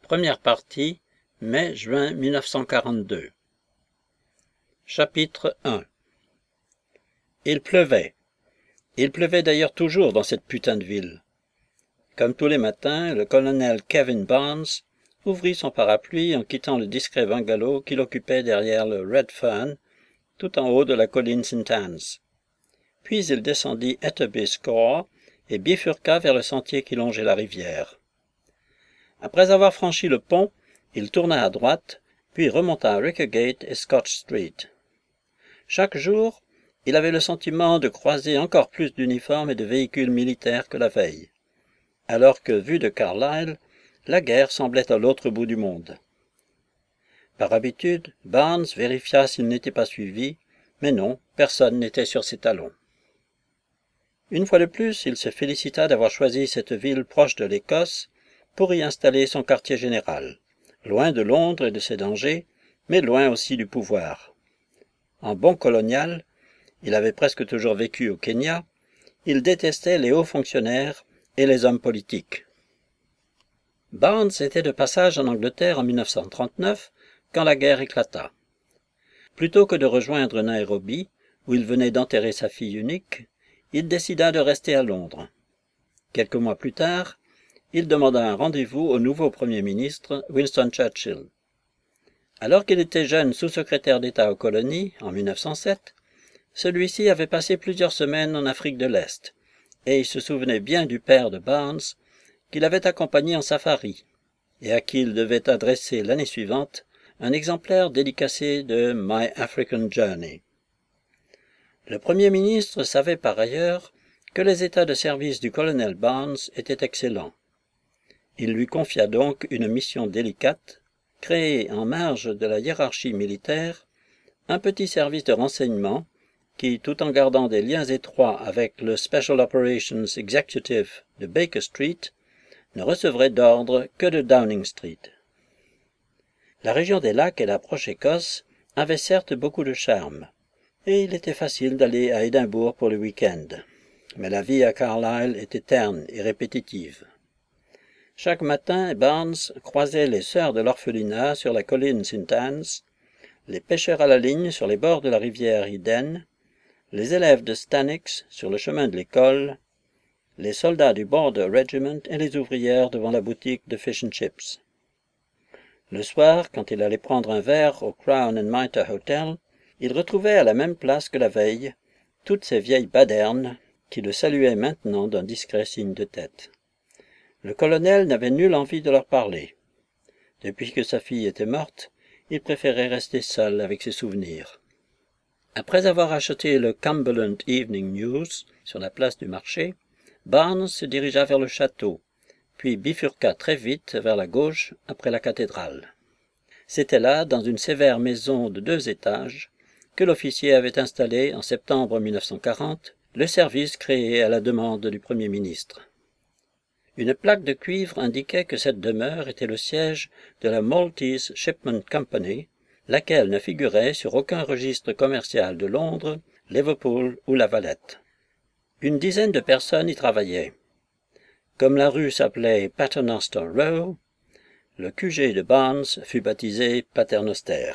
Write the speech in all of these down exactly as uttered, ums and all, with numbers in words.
Première partie, mai-juin mille neuf cent quarante-deux. Chapitre un. Il pleuvait. Il pleuvait d'ailleurs toujours dans cette putain de ville. Comme tous les matins, le colonel Kevin Barnes ouvrit son parapluie en quittant le discret bungalow qu'il occupait derrière le Red Fern, tout en haut de la colline Saint Anne's. Puis il descendit Etterby Score et bifurqua vers le sentier qui longeait la rivière. Après avoir franchi le pont, il tourna à droite, puis remonta Rickergate et Scotch Street. Chaque jour, il avait le sentiment de croiser encore plus d'uniformes et de véhicules militaires que la veille, alors que, vu de Carlisle, la guerre semblait à l'autre bout du monde. Par habitude, Barnes vérifia s'il n'était pas suivi, mais non, personne n'était sur ses talons. Une fois de plus, il se félicita d'avoir choisi cette ville proche de l'Écosse pour y installer son quartier général, loin de Londres et de ses dangers, mais loin aussi du pouvoir. En bon colonial, il avait presque toujours vécu au Kenya, il détestait les hauts fonctionnaires et les hommes politiques. Barnes était de passage en Angleterre en mille neuf cent trente-neuf, quand la guerre éclata. Plutôt que de rejoindre Nairobi, où il venait d'enterrer sa fille unique, il décida de rester à Londres. Quelques mois plus tard, il demanda un rendez-vous au nouveau Premier ministre, Winston Churchill. Alors qu'il était jeune sous-secrétaire d'État aux colonies, en mille neuf cent sept, celui-ci avait passé plusieurs semaines en Afrique de l'Est, et il se souvenait bien du père de Barnes, qu'il avait accompagné en safari, et à qui il devait adresser l'année suivante un exemplaire dédicacé de My African Journey. Le Premier ministre savait par ailleurs que les états de service du colonel Barnes étaient excellents. Il lui confia donc une mission délicate, créer en marge de la hiérarchie militaire un petit service de renseignement qui, tout en gardant des liens étroits avec le Special Operations Executive de Baker Street, ne recevrait d'ordre que de Downing Street. La région des lacs et l'approche Écosse avaient certes beaucoup de charme, et il était facile d'aller à Édimbourg pour le week-end, mais la vie à Carlisle était terne et répétitive. Chaque matin, Barnes croisait les sœurs de l'orphelinat sur la colline Saint Anne's, les pêcheurs à la ligne sur les bords de la rivière Eden, les élèves de Stanix sur le chemin de l'école, les soldats du Border Regiment et les ouvrières devant la boutique de Fish and Chips. Le soir, quand il allait prendre un verre au Crown and Mitre Hotel, il retrouvait à la même place que la veille toutes ces vieilles badernes qui le saluaient maintenant d'un discret signe de tête. Le colonel n'avait nulle envie de leur parler. Depuis que sa fille était morte, il préférait rester seul avec ses souvenirs. Après avoir acheté le Cumberland Evening News sur la place du marché, Barnes se dirigea vers le château, puis bifurqua très vite vers la gauche après la cathédrale. C'était là, dans une sévère maison de deux étages, que l'officier avait installé en septembre mille neuf cent quarante le service créé à la demande du Premier ministre. Une plaque de cuivre indiquait que cette demeure était le siège de la Maltese Shipment Company, laquelle ne figurait sur aucun registre commercial de Londres, Liverpool ou La Valette. Une dizaine de personnes y travaillaient. Comme la rue s'appelait Paternoster Row, le Q G de Barnes fut baptisé Paternoster.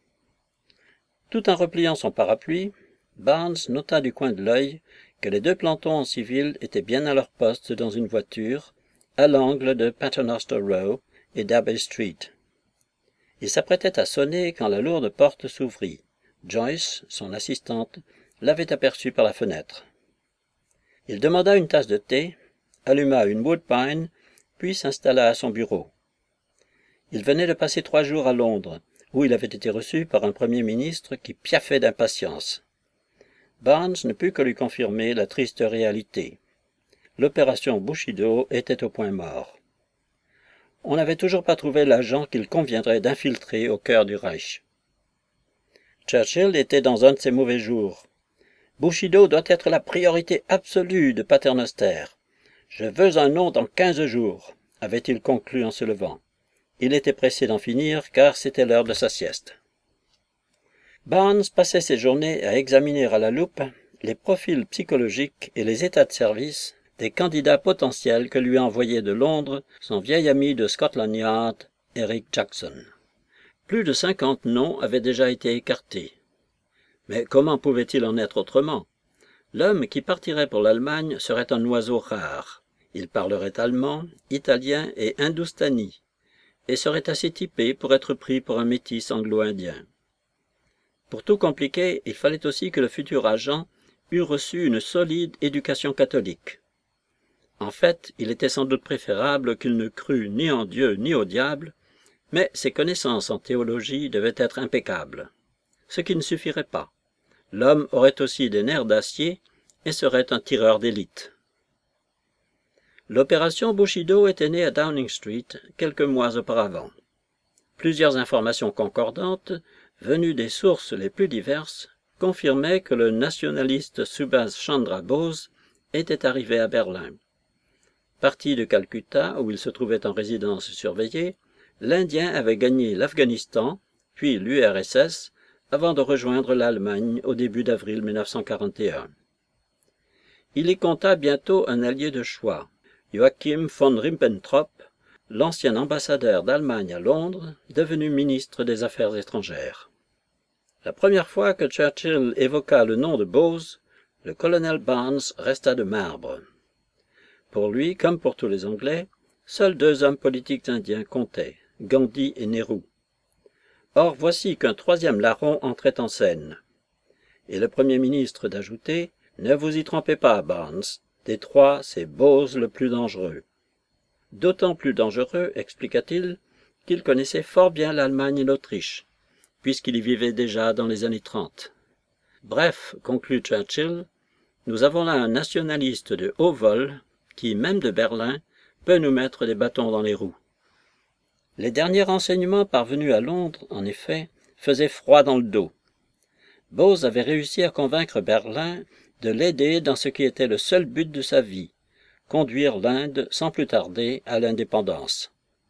Tout en repliant son parapluie, Barnes nota du coin de l'œil que les deux plantons en civil étaient bien à leur poste dans une voiture, à l'angle de Paternoster Row et d'Abbey Street. Il s'apprêtait à sonner quand la lourde porte s'ouvrit. Joyce, son assistante, l'avait aperçu par la fenêtre. Il demanda une tasse de thé, alluma une Woodbine, puis s'installa à son bureau. Il venait de passer trois jours à Londres, où il avait été reçu par un Premier ministre qui piaffait d'impatience. Barnes ne put que lui confirmer la triste réalité. L'opération Bushido était au point mort. On n'avait toujours pas trouvé l'agent qu'il conviendrait d'infiltrer au cœur du Reich. Churchill était dans un de ses mauvais jours. Bushido doit être la priorité absolue de Paternoster. Je veux un nom dans quinze jours, avait-il conclu en se levant. Il était pressé d'en finir, car c'était l'heure de sa sieste. Barnes passait ses journées à examiner à la loupe les profils psychologiques et les états de service des candidats potentiels que lui envoyait de Londres son vieil ami de Scotland Yard, Eric Jackson. Plus de cinquante noms avaient déjà été écartés. Mais comment pouvait-il en être autrement? L'homme qui partirait pour l'Allemagne serait un oiseau rare. Il parlerait allemand, italien et hindoustani, et serait assez typé pour être pris pour un métis anglo-indien. Pour tout compliquer, il fallait aussi que le futur agent eût reçu une solide éducation catholique. En fait, il était sans doute préférable qu'il ne crût ni en Dieu ni au diable, mais ses connaissances en théologie devaient être impeccables. Ce qui ne suffirait pas. L'homme aurait aussi des nerfs d'acier et serait un tireur d'élite. L'opération Bushido était née à Downing Street quelques mois auparavant. Plusieurs informations concordantes, venues des sources les plus diverses, confirmaient que le nationaliste Subhas Chandra Bose était arrivé à Berlin. Parti de Calcutta, où il se trouvait en résidence surveillée, l'Indien avait gagné l'Afghanistan, puis l'U R S S, avant de rejoindre l'Allemagne au début d'avril mille neuf cent quarante et un. Il y compta bientôt un allié de choix, Joachim von Ribbentrop, l'ancien ambassadeur d'Allemagne à Londres, devenu ministre des Affaires étrangères. La première fois que Churchill évoqua le nom de Bose, le colonel Barnes resta de marbre. Pour lui, comme pour tous les Anglais, seuls deux hommes politiques indiens comptaient, Gandhi et Nehru. Or voici qu'un troisième larron entrait en scène. Et le Premier ministre d'ajouter « Ne vous y trompez pas, Barnes, des trois, c'est Bose le plus dangereux. » D'autant plus dangereux, expliqua-t-il, qu'il connaissait fort bien l'Allemagne et l'Autriche, puisqu'il y vivait déjà dans les années trente. Bref, conclut Churchill, nous avons là un nationaliste de haut vol qui, même de Berlin, peut nous mettre des bâtons dans les roues. Les derniers renseignements parvenus à Londres, en effet, faisaient froid dans le dos. Bose avait réussi à convaincre Berlin de l'aider dans ce qui était le seul but de sa vie, conduire l'Inde sans plus tarder à l'indépendance.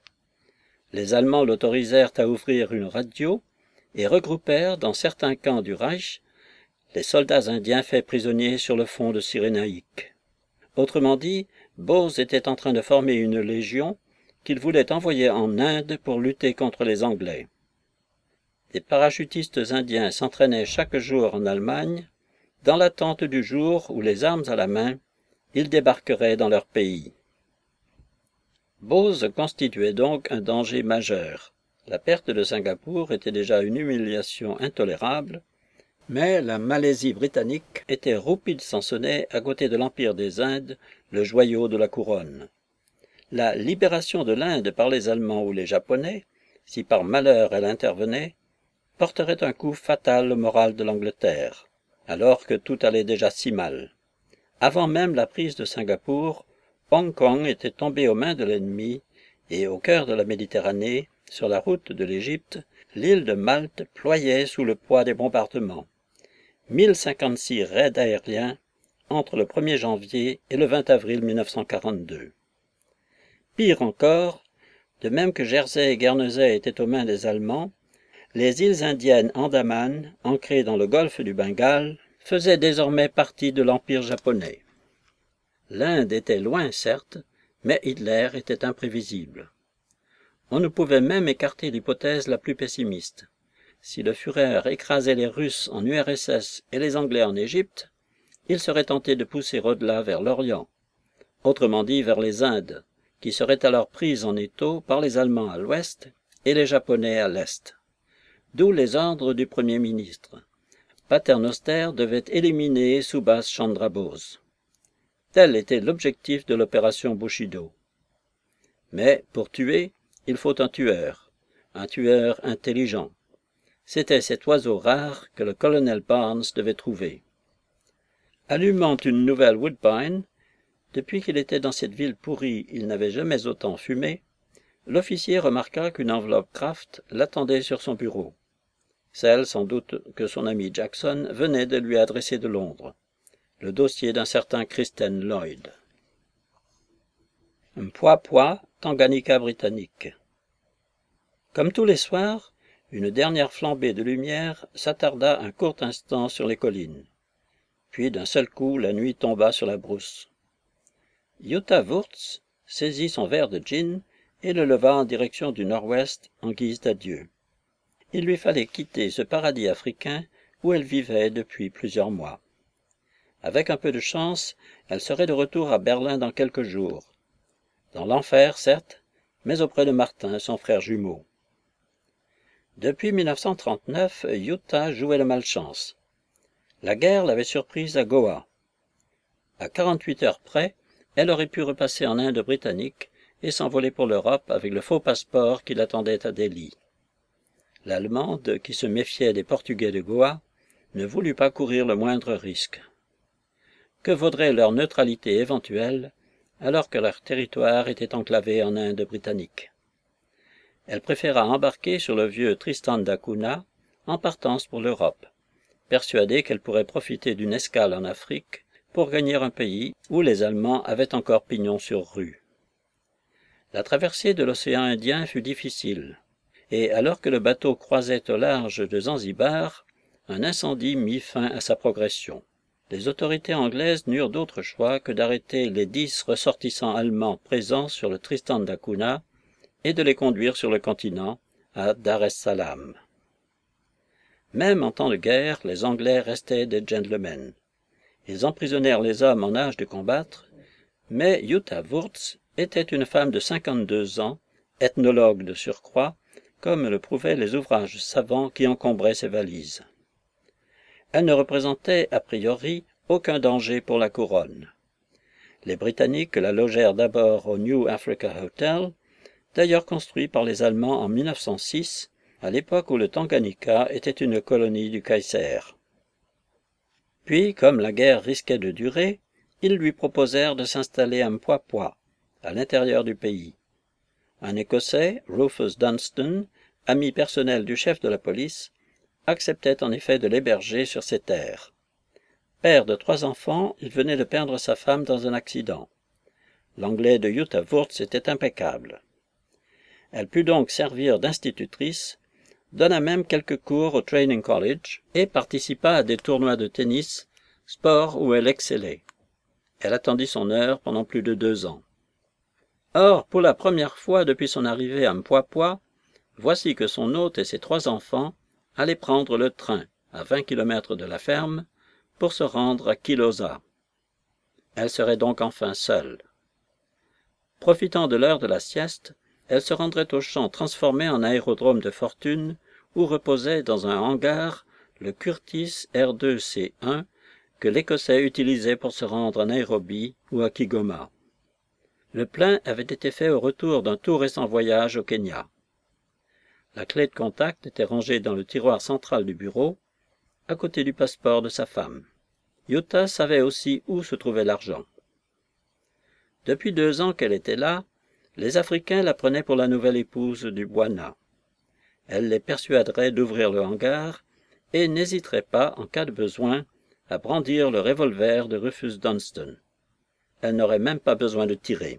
Les Allemands l'autorisèrent à ouvrir une radio et regroupèrent dans certains camps du Reich les soldats indiens faits prisonniers sur le front de Cyrénaïque. Autrement dit, Bose était en train de former une légion qu'il voulait envoyer en Inde pour lutter contre les Anglais. Des parachutistes indiens s'entraînaient chaque jour en Allemagne, dans l'attente du jour où, les armes à la main, ils débarqueraient dans leur pays. Bose constituait donc un danger majeur. La perte de Singapour était déjà une humiliation intolérable, mais la Malaisie britannique était roupie de Sansonnet à côté de l'Empire des Indes, le joyau de la couronne. La libération de l'Inde par les Allemands ou les Japonais, si par malheur elle intervenait, porterait un coup fatal au moral de l'Angleterre, alors que tout allait déjà si mal. Avant même la prise de Singapour, Hong Kong était tombé aux mains de l'ennemi, et au cœur de la Méditerranée, sur la route de l'Égypte, l'île de Malte ployait sous le poids des bombardements. mille cinquante-six raids aériens entre le premier janvier et le vingt avril mille neuf cent quarante-deux. Pire encore, de même que Jersey et Guernesey étaient aux mains des Allemands, les îles indiennes Andaman, ancrées dans le golfe du Bengale, faisaient désormais partie de l'Empire japonais. L'Inde était loin, certes, mais Hitler était imprévisible. On ne pouvait même écarter l'hypothèse la plus pessimiste. Si le Führer écrasait les Russes en U R S S et les Anglais en Égypte, il serait tenté de pousser au-delà vers l'Orient, autrement dit vers les Indes, qui seraient alors prises en étau par les Allemands à l'ouest et les Japonais à l'est. D'où les ordres du Premier ministre. Pater Noster devait éliminer Subhas Chandra Bose. Tel était l'objectif de l'opération Bushido. Mais, pour tuer, il faut un tueur, un tueur intelligent. C'était cet oiseau rare que le colonel Barnes devait trouver. Allumant une nouvelle Woodbine, depuis qu'il était dans cette ville pourrie, il n'avait jamais autant fumé, l'officier remarqua qu'une enveloppe Kraft l'attendait sur son bureau. Celle, sans doute, que son ami Jackson venait de lui adresser de Londres. Le dossier d'un certain Kristen Lloyd. Un poids-poids, Tanganyika britannique. Comme tous les soirs, une dernière flambée de lumière s'attarda un court instant sur les collines. Puis d'un seul coup, la nuit tomba sur la brousse. Jutta Wurtz saisit son verre de gin et le leva en direction du nord-ouest en guise d'adieu. Il lui fallait quitter ce paradis africain où elle vivait depuis plusieurs mois. Avec un peu de chance, elle serait de retour à Berlin dans quelques jours. Dans l'enfer, certes, mais auprès de Martin, son frère jumeau. Depuis mille neuf cent trente-neuf, Jutta jouait la malchance. La guerre l'avait surprise à Goa. À quarante-huit heures près, elle aurait pu repasser en Inde britannique et s'envoler pour l'Europe avec le faux passeport qui l'attendait à Delhi. L'Allemande, qui se méfiait des Portugais de Goa, ne voulut pas courir le moindre risque. Que vaudrait leur neutralité éventuelle alors que leur territoire était enclavé en Inde britannique? Elle préféra embarquer sur le vieux Tristan da Cunha en partance pour l'Europe, persuadée qu'elle pourrait profiter d'une escale en Afrique pour gagner un pays où les Allemands avaient encore pignon sur rue. La traversée de l'océan Indien fut difficile, et alors que le bateau croisait au large de Zanzibar, un incendie mit fin à sa progression. Les autorités anglaises n'eurent d'autre choix que d'arrêter les dix ressortissants allemands présents sur le Tristan da Cunha et de les conduire sur le continent, à Dar es Salaam. Même en temps de guerre, les Anglais restaient des gentlemen. Ils emprisonnèrent les hommes en âge de combattre, mais Jutta Wurtz était une femme de cinquante-deux ans, ethnologue de surcroît, comme le prouvaient les ouvrages savants qui encombraient ses valises. Elle ne représentait, a priori, aucun danger pour la couronne. Les Britanniques la logèrent d'abord au New Africa Hotel, d'ailleurs construit par les Allemands en mille neuf cent six, à l'époque où le Tanganyika était une colonie du Kaiser. Puis, comme la guerre risquait de durer, ils lui proposèrent de s'installer à Mpwapwa, à l'intérieur du pays. Un Écossais, Rufus Dunstan, ami personnel du chef de la police, acceptait en effet de l'héberger sur ses terres. Père de trois enfants, il venait de perdre sa femme dans un accident. L'anglais de Jutta Wurtz était impeccable. Elle put donc servir d'institutrice, donna même quelques cours au Training College et participa à des tournois de tennis, sport où elle excellait. Elle attendit son heure pendant plus de deux ans. Or, pour la première fois depuis son arrivée à Mpwapwa, voici que son hôte et ses trois enfants allaient prendre le train, à vingt kilomètres de la ferme, pour se rendre à Kilosa. Elle serait donc enfin seule. Profitant de l'heure de la sieste, elle se rendrait au champ transformé en aérodrome de fortune, où reposait dans un hangar le Curtiss R deux C un que l'Écossais utilisait pour se rendre à Nairobi ou à Kigoma. Le plein avait été fait au retour d'un tout récent voyage au Kenya. La clé de contact était rangée dans le tiroir central du bureau, à côté du passeport de sa femme. Jutta savait aussi où se trouvait l'argent. Depuis deux ans qu'elle était là, les Africains la prenaient pour la nouvelle épouse du Bwana. Elle les persuaderait d'ouvrir le hangar et n'hésiterait pas, en cas de besoin, à brandir le revolver de Rufus Dunstan. Elle n'aurait même pas besoin de tirer.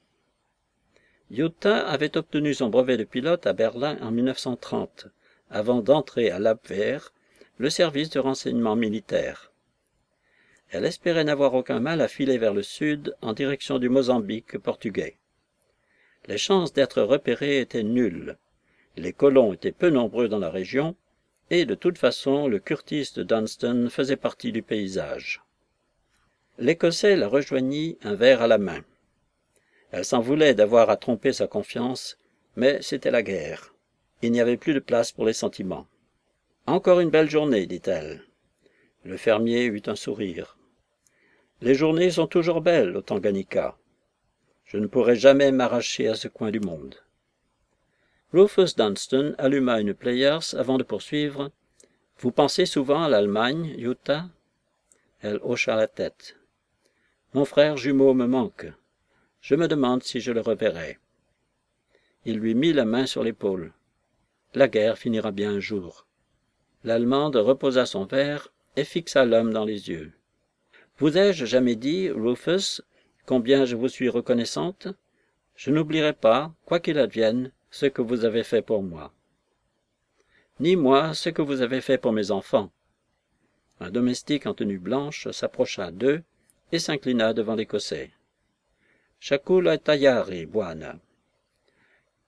Jutta avait obtenu son brevet de pilote à Berlin en mille neuf cent trente, avant d'entrer à l'Abwehr, le service de renseignement militaire. Elle espérait n'avoir aucun mal à filer vers le sud en direction du Mozambique portugais. Les chances d'être repérée étaient nulles. Les colons étaient peu nombreux dans la région, et de toute façon le Curtiss de Dunstan faisait partie du paysage. L'Écossais la rejoignit, un verre à la main. Elle s'en voulait d'avoir à tromper sa confiance, mais c'était la guerre. Il n'y avait plus de place pour les sentiments. « Encore une belle journée, dit-elle. » Le fermier eut un sourire. « Les journées sont toujours belles au Tanganyika. Je ne pourrai jamais m'arracher à ce coin du monde. » Rufus Dunstan alluma une Players avant de poursuivre. « Vous pensez souvent à l'Allemagne, Jutta ?» Elle hocha la tête. « Mon frère jumeau me manque. Je me demande si je le reverrai. » Il lui mit la main sur l'épaule. « La guerre finira bien un jour. » L'Allemande reposa son verre et fixa l'homme dans les yeux. « Vous ai-je jamais dit, Rufus, combien je vous suis reconnaissante? Je n'oublierai pas, quoi qu'il advienne, ce que vous avez fait pour moi. Ni moi ce que vous avez fait pour mes enfants. » Un domestique en tenue blanche s'approcha d'eux et s'inclina devant l'Écossais. « Chakula tayari, bwana. »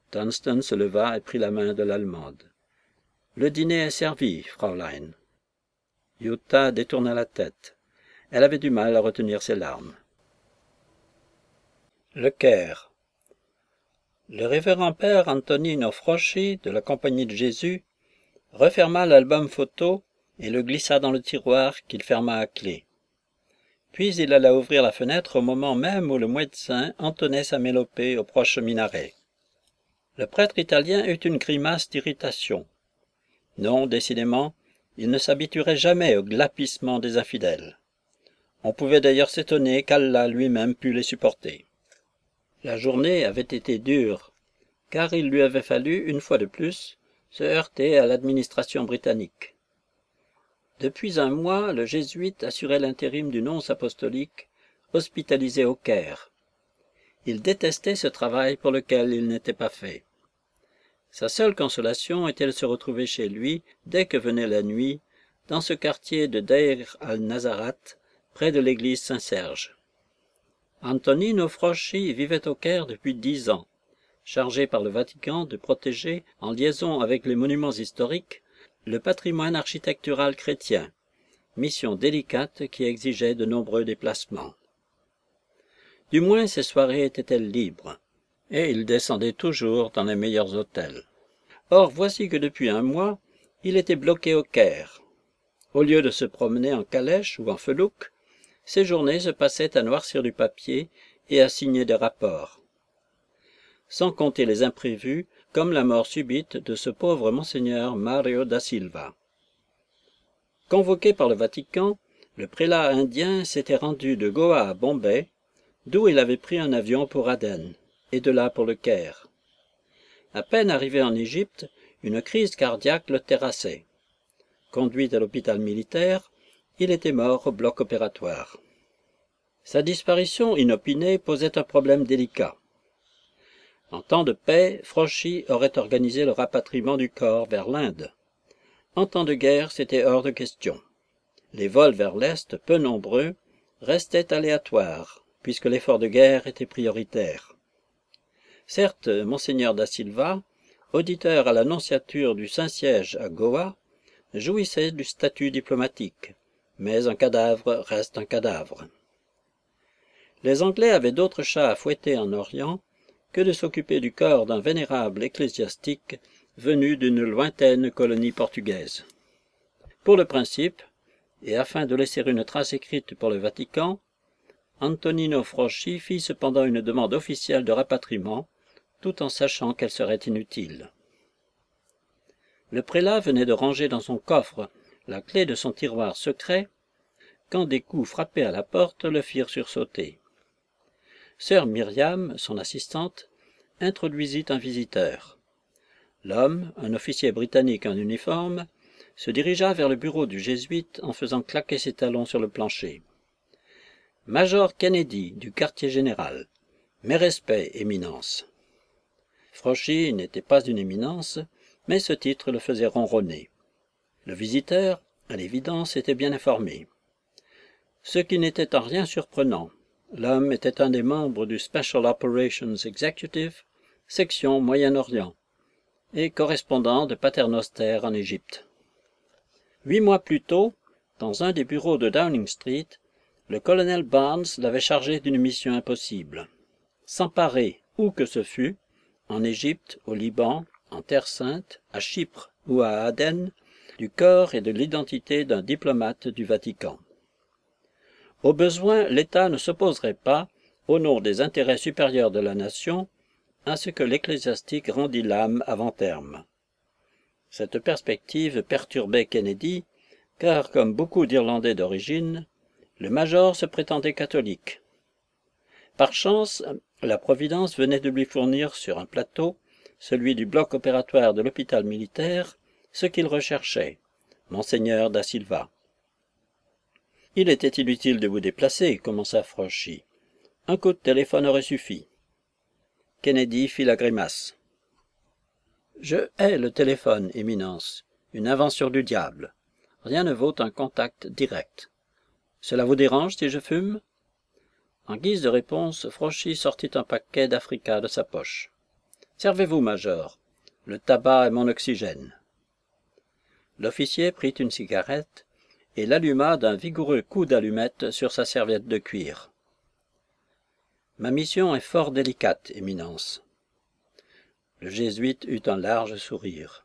Dunstan se leva et prit la main de l'Allemande. « Le dîner est servi, Fraulein. » Jutta détourna la tête. Elle avait du mal à retenir ses larmes. Le Caire. Le révérend père Antonino Froschi, de la Compagnie de Jésus, referma l'album photo et le glissa dans le tiroir qu'il ferma à clé. Puis il alla ouvrir la fenêtre au moment même où le médecin entonnait sa mélopée au proche minaret. Le prêtre italien eut une grimace d'irritation. Non, décidément, il ne s'habituerait jamais au glapissement des infidèles. On pouvait d'ailleurs s'étonner qu'Allah lui-même pût les supporter. La journée avait été dure, car il lui avait fallu, une fois de plus, se heurter à l'administration britannique. Depuis un mois, le jésuite assurait l'intérim du nonce apostolique, hospitalisé au Caire. Il détestait ce travail pour lequel il n'était pas fait. Sa seule consolation était de se retrouver chez lui, dès que venait la nuit, dans ce quartier de Deir al-Nazarat, près de l'église Saint-Serge. Antonino Froschi vivait au Caire depuis dix ans, chargé par le Vatican de protéger, en liaison avec les monuments historiques, le patrimoine architectural chrétien, mission délicate qui exigeait de nombreux déplacements. Du moins ses soirées étaient-elles libres, et il descendait toujours dans les meilleurs hôtels. Or voici que depuis un mois, il était bloqué au Caire. Au lieu de se promener en calèche ou en felouk, ses journées se passaient à noircir du papier et à signer des rapports. Sans compter les imprévus, comme la mort subite de ce pauvre monseigneur Mario da Silva. Convoqué par le Vatican, le prélat indien s'était rendu de Goa à Bombay, d'où il avait pris un avion pour Aden, et de là pour le Caire. À peine arrivé en Égypte, une crise cardiaque le terrassait. Conduit à l'hôpital militaire, il était mort au bloc opératoire. Sa disparition inopinée posait un problème délicat. En temps de paix, Froschi aurait organisé le rapatriement du corps vers l'Inde. En temps de guerre, c'était hors de question. Les vols vers l'Est, peu nombreux, restaient aléatoires, puisque l'effort de guerre était prioritaire. Certes, Monseigneur da Silva, auditeur à la nonciature du Saint-Siège à Goa, jouissait du statut diplomatique, mais un cadavre reste un cadavre. Les Anglais avaient d'autres chats à fouetter en Orient que de s'occuper du corps d'un vénérable ecclésiastique venu d'une lointaine colonie portugaise. Pour le principe, et afin de laisser une trace écrite pour le Vatican, Antonino Froschi fit cependant une demande officielle de rapatriement, tout en sachant qu'elle serait inutile. Le prélat venait de ranger dans son coffre la clé de son tiroir secret, quand des coups frappés à la porte le firent sursauter. Sœur Myriam, son assistante, introduisit un visiteur. L'homme, un officier britannique en uniforme, se dirigea vers le bureau du jésuite en faisant claquer ses talons sur le plancher. « Major Kennedy, du quartier général. Mes respects, Éminence. » Froschi n'était pas une éminence, mais ce titre le faisait ronronner. Le visiteur, à l'évidence, était bien informé. Ce qui n'était en rien surprenant. L'homme était un des membres du Special Operations Executive, section Moyen-Orient, et correspondant de Paternoster en Égypte. Huit mois plus tôt, dans un des bureaux de Downing Street, le colonel Barnes l'avait chargé d'une mission impossible. S'emparer, où que ce fût, en Égypte, au Liban, en Terre Sainte, à Chypre ou à Aden, du corps et de l'identité d'un diplomate du Vatican. Au besoin, l'État ne s'opposerait pas, au nom des intérêts supérieurs de la nation, à ce que l'ecclésiastique rendît l'âme avant terme. Cette perspective perturbait Kennedy, car, comme beaucoup d'Irlandais d'origine, le major se prétendait catholique. Par chance, la Providence venait de lui fournir sur un plateau, celui du bloc opératoire de l'hôpital militaire, ce qu'il recherchait, Monseigneur da Silva. « Il était inutile de vous déplacer, commença Froschi. Un coup de téléphone aurait suffi. » Kennedy fit la grimace. « Je hais le téléphone, Éminence, une invention du diable. Rien ne vaut un contact direct. Cela vous dérange si je fume ?» En guise de réponse, Froschi sortit un paquet d'Africa de sa poche. Servez-vous, major. Le tabac est mon oxygène. » L'officier prit une cigarette et l'alluma d'un vigoureux coup d'allumette sur sa serviette de cuir. « Ma mission est fort délicate, Éminence. » Le jésuite eut un large sourire.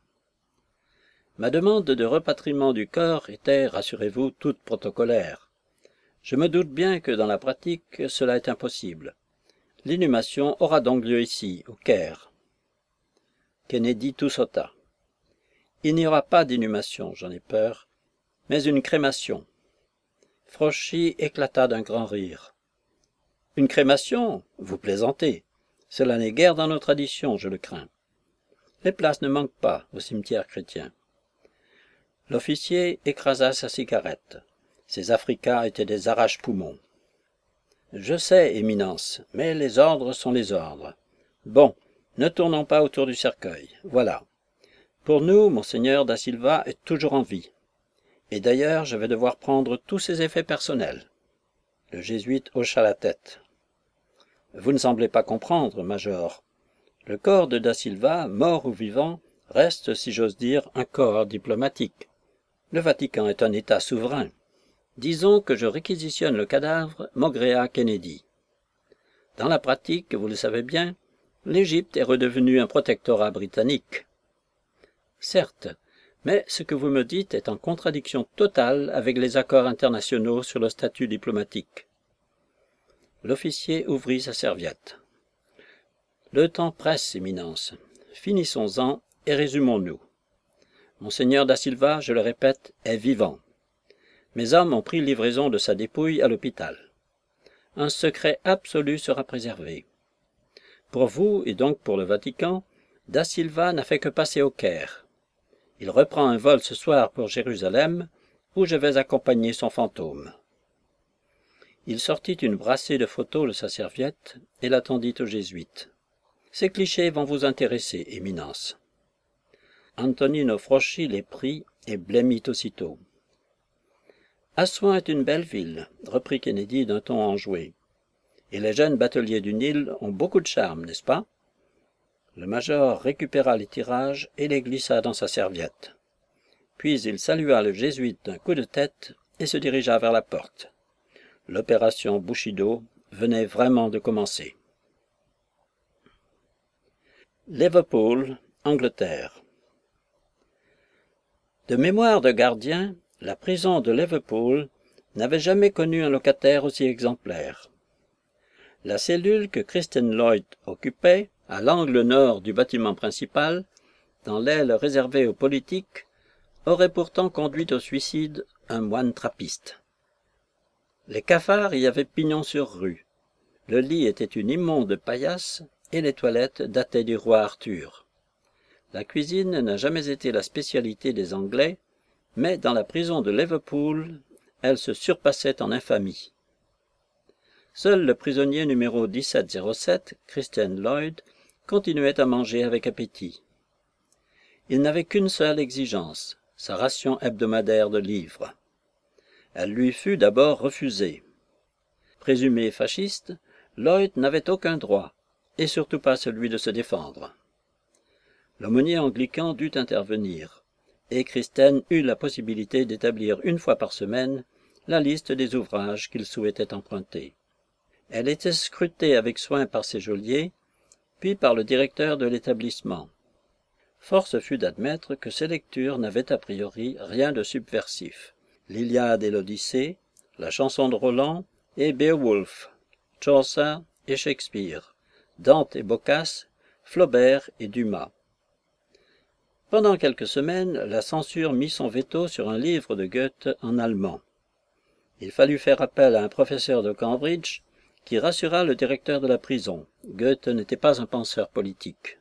« Ma demande de repatriement du corps était, rassurez-vous, toute protocolaire. Je me doute bien que dans la pratique, cela est impossible. L'inhumation aura donc lieu ici, au Caire. » Kennedy toussota. « Il n'y aura pas d'inhumation, j'en ai peur, mais une crémation. » Froschi éclata d'un grand rire. « Une crémation? Vous plaisantez. Cela n'est guère dans nos traditions, je le crains. Les places ne manquent pas au cimetière chrétien. » L'officier écrasa sa cigarette. Ces Africains étaient des arrache-poumons. « Je sais, Éminence, mais les ordres sont les ordres. Bon, ne tournons pas autour du cercueil. Voilà. Pour nous, Monseigneur da Silva est toujours en vie. Et d'ailleurs, je vais devoir prendre tous ses effets personnels. » Le jésuite hocha la tête. « Vous ne semblez pas comprendre, major. Le corps de da Silva, mort ou vivant, reste, si j'ose dire, un corps diplomatique. Le Vatican est un État souverain. Disons que je réquisitionne le cadavre Mogrea Kennedy. Dans la pratique, vous le savez bien, l'Égypte est redevenue un protectorat britannique. Certes, mais ce que vous me dites est en contradiction totale avec les accords internationaux sur le statut diplomatique. » L'officier ouvrit sa serviette. « Le temps presse, Éminence. Finissons-en et résumons-nous. Monseigneur da Silva, je le répète, est vivant. Mes hommes ont pris livraison de sa dépouille à l'hôpital. Un secret absolu sera préservé. Pour vous, et donc pour le Vatican, da Silva n'a fait que passer au Caire. Il reprend un vol ce soir pour Jérusalem, où je vais accompagner son fantôme. » Il sortit une brassée de photos de sa serviette et la tendit au jésuite. « Ces clichés vont vous intéresser, Éminence. » Antonino Froschi les prit et blêmit aussitôt. « Assouan est une belle ville, » reprit Kennedy d'un ton enjoué. « Et les jeunes bateliers du Nil ont beaucoup de charme, n'est-ce pas? » Le major récupéra les tirages et les glissa dans sa serviette. Puis il salua le jésuite d'un coup de tête et se dirigea vers la porte. L'opération Bushido venait vraiment de commencer. Liverpool, Angleterre. De mémoire de gardien, la prison de Liverpool n'avait jamais connu un locataire aussi exemplaire. La cellule que Kristen Lloyd occupait, à l'angle nord du bâtiment principal, dans l'aile réservée aux politiques, aurait pourtant conduit au suicide un moine trappiste. Les cafards y avaient pignon sur rue. Le lit était une immonde paillasse et les toilettes dataient du roi Arthur. La cuisine n'a jamais été la spécialité des Anglais, mais dans la prison de Liverpool, elle se surpassait en infamie. Seul le prisonnier numéro dix-sept zéro sept, Christian Lloyd, continuait à manger avec appétit. Il n'avait qu'une seule exigence, sa ration hebdomadaire de livres. Elle lui fut d'abord refusée. Présumé fasciste, Lloyd n'avait aucun droit, et surtout pas celui de se défendre. L'aumônier anglican dut intervenir, et Christine eut la possibilité d'établir une fois par semaine la liste des ouvrages qu'il souhaitait emprunter. Elle était scrutée avec soin par ses geôliers, puis par le directeur de l'établissement. Force fut d'admettre que ces lectures n'avaient a priori rien de subversif. L'Iliade et l'Odyssée, la chanson de Roland et Beowulf, Chaucer et Shakespeare, Dante et Boccace, Flaubert et Dumas. Pendant quelques semaines, la censure mit son veto sur un livre de Goethe en allemand. Il fallut faire appel à un professeur de Cambridge qui rassura le directeur de la prison. Goethe n'était pas un penseur politique.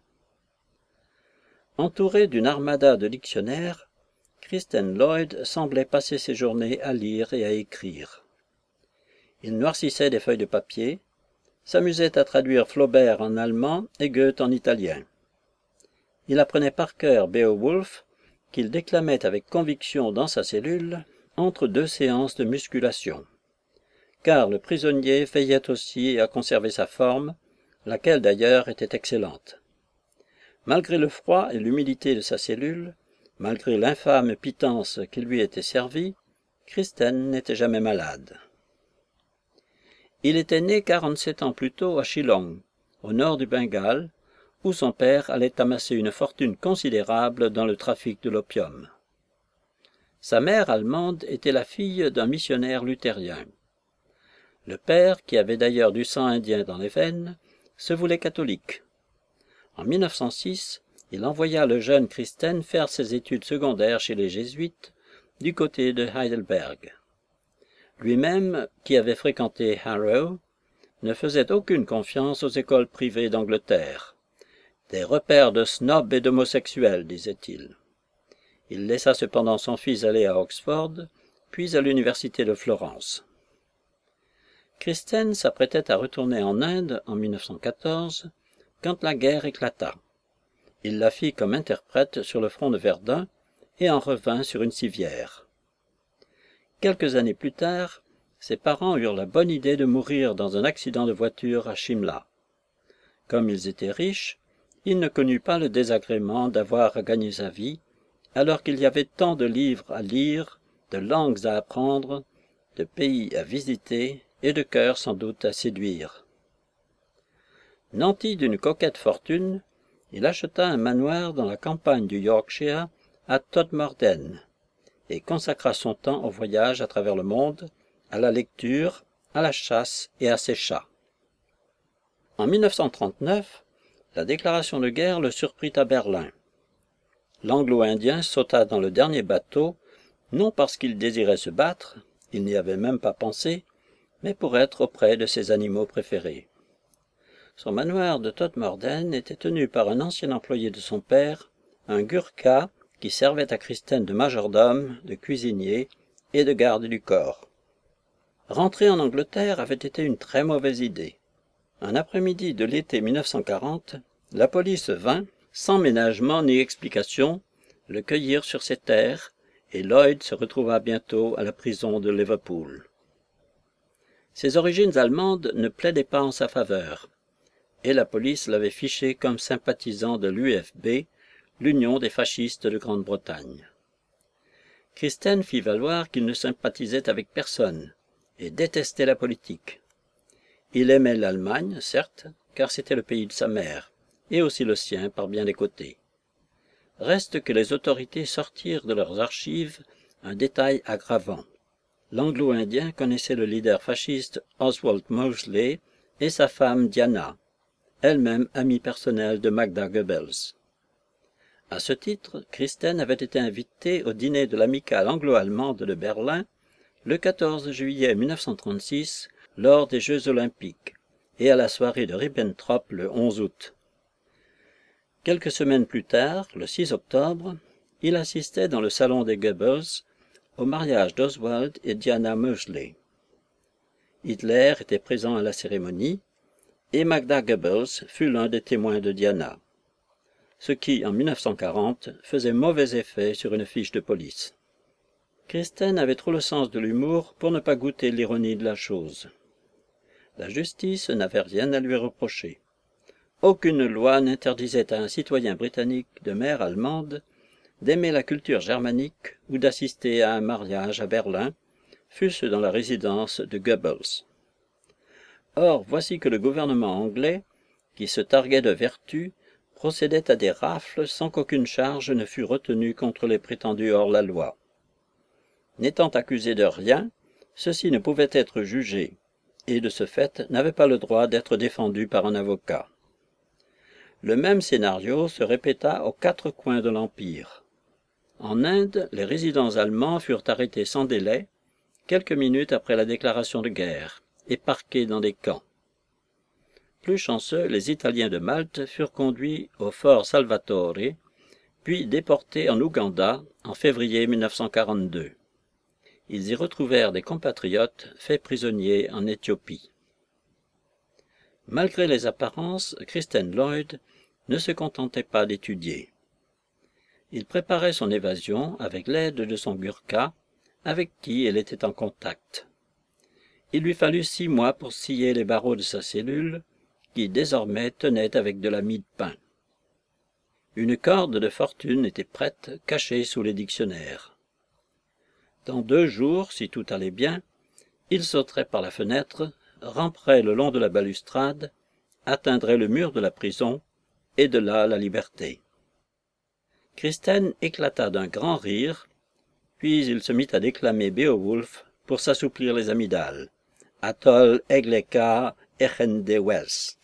Entouré d'une armada de dictionnaires, Christian Lloyd semblait passer ses journées à lire et à écrire. Il noircissait des feuilles de papier, s'amusait à traduire Flaubert en allemand et Goethe en italien. Il apprenait par cœur Beowulf, qu'il déclamait avec conviction dans sa cellule, entre deux séances de musculation. Car le prisonnier veillait aussi à conserver sa forme, laquelle d'ailleurs était excellente. Malgré le froid et l'humidité de sa cellule, malgré l'infâme pitance qui lui était servie, Kristen n'était jamais malade. Il était né quarante-sept ans plus tôt à Shillong, au nord du Bengale, où son père allait amasser une fortune considérable dans le trafic de l'opium. Sa mère allemande était la fille d'un missionnaire luthérien. Le père, qui avait d'ailleurs du sang indien dans les veines, se voulait catholique. En mille neuf cent six, il envoya le jeune Kristen faire ses études secondaires chez les jésuites du côté de Heidelberg. Lui-même, qui avait fréquenté Harrow, ne faisait aucune confiance aux écoles privées d'Angleterre. Des repères de snobs et d'homosexuels, disait-il. Il laissa cependant son fils aller à Oxford, puis à l'université de Florence. Kristen s'apprêtait à retourner en Inde en mille neuf cent quatorze, quand la guerre éclata. Il la fit comme interprète sur le front de Verdun et en revint sur une civière. Quelques années plus tard, ses parents eurent la bonne idée de mourir dans un accident de voiture à Shimla. Comme ils étaient riches, il ne connut pas le désagrément d'avoir à gagner sa vie, alors qu'il y avait tant de livres à lire, de langues à apprendre, de pays à visiter et de cœurs sans doute à séduire. Nanti d'une coquette fortune, il acheta un manoir dans la campagne du Yorkshire à Todmorden et consacra son temps au voyage à travers le monde, à la lecture, à la chasse et à ses chats. En mille neuf cent trente-neuf, la déclaration de guerre le surprit à Berlin. L'Anglo-Indien sauta dans le dernier bateau, non parce qu'il désirait se battre, il n'y avait même pas pensé, mais pour être auprès de ses animaux préférés. Son manoir de Todmorden était tenu par un ancien employé de son père, un Gurkha qui servait à Kristen de majordome, de cuisinier et de garde du corps. Rentrer en Angleterre avait été une très mauvaise idée. Un après-midi de l'été mille neuf cent quarante, la police vint, sans ménagement ni explication, le cueillir sur ses terres, et Lloyd se retrouva bientôt à la prison de Liverpool. Ses origines allemandes ne plaidaient pas en sa faveur, et la police l'avait fiché comme sympathisant de l'U F B, l'Union des fascistes de Grande-Bretagne. Kristen fit valoir qu'il ne sympathisait avec personne, et détestait la politique. Il aimait l'Allemagne, certes, car c'était le pays de sa mère, et aussi le sien par bien des côtés. Reste que les autorités sortirent de leurs archives un détail aggravant. L'Anglo-Indien connaissait le leader fasciste Oswald Mosley et sa femme Diana, elle-même amie personnelle de Magda Goebbels. À ce titre, Kristen avait été invitée au dîner de l'amicale anglo-allemande de Berlin le quatorze juillet mille neuf cent trente-six, lors des Jeux olympiques, et à la soirée de Ribbentrop le onze août. Quelques semaines plus tard, le six octobre, il assistait dans le salon des Goebbels au mariage d'Oswald et Diana Mosley. Hitler était présent à la cérémonie, et Magda Goebbels fut l'un des témoins de Diana, ce qui, en mille neuf cent quarante, faisait mauvais effet sur une fiche de police. Kristen avait trop le sens de l'humour pour ne pas goûter l'ironie de la chose. La justice n'avait rien à lui reprocher. Aucune loi n'interdisait à un citoyen britannique de mère allemande d'aimer la culture germanique ou d'assister à un mariage à Berlin, fût-ce dans la résidence de Goebbels. Or, voici que le gouvernement anglais, qui se targuait de vertu, procédait à des rafles sans qu'aucune charge ne fût retenue contre les prétendus hors-la-loi. N'étant accusés de rien, ceux-ci ne pouvaient être jugés, et de ce fait n'avaient pas le droit d'être défendus par un avocat. Le même scénario se répéta aux quatre coins de l'Empire. En Inde, les résidents allemands furent arrêtés sans délai, quelques minutes après la déclaration de guerre, et parqués dans des camps. Plus chanceux, les Italiens de Malte furent conduits au fort Salvatore, puis déportés en Ouganda en février mille neuf cent quarante-deux. Ils y retrouvèrent des compatriotes faits prisonniers en Éthiopie. Malgré les apparences, Kristen Lloyd ne se contentait pas d'étudier. Il préparait son évasion avec l'aide de son Gurkha, avec qui elle était en contact. Il lui fallut six mois pour scier les barreaux de sa cellule, qui désormais tenait avec de la mie de pain. Une corde de fortune était prête, cachée sous les dictionnaires. Dans deux jours, si tout allait bien, il sauterait par la fenêtre, ramperait le long de la balustrade, atteindrait le mur de la prison, et de là la liberté. Christine éclata d'un grand rire, puis il se mit à déclamer Beowulf pour s'assouplir les amygdales. Atol Egleka Echende West.